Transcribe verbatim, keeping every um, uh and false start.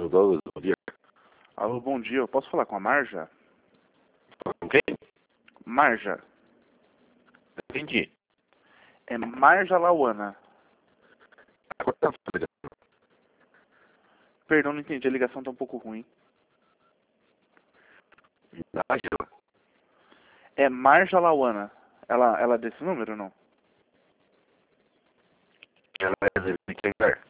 Douglas, bom dia. Alô, bom dia. Eu posso falar com a Marja? Com quem? Marja. Entendi. É Marja Lauana. Agora tá falando. Perdão, não entendi. A ligação tá um pouco ruim. Nájila. É Marja Lauana. Ela, ela é desse número ou não? Ela é de que lugar?